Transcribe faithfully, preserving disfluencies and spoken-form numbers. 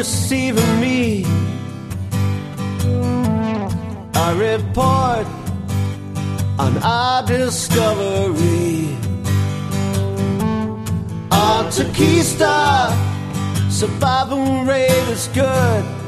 receiving me. I report on our discovery. Our Tequila survival rate is good.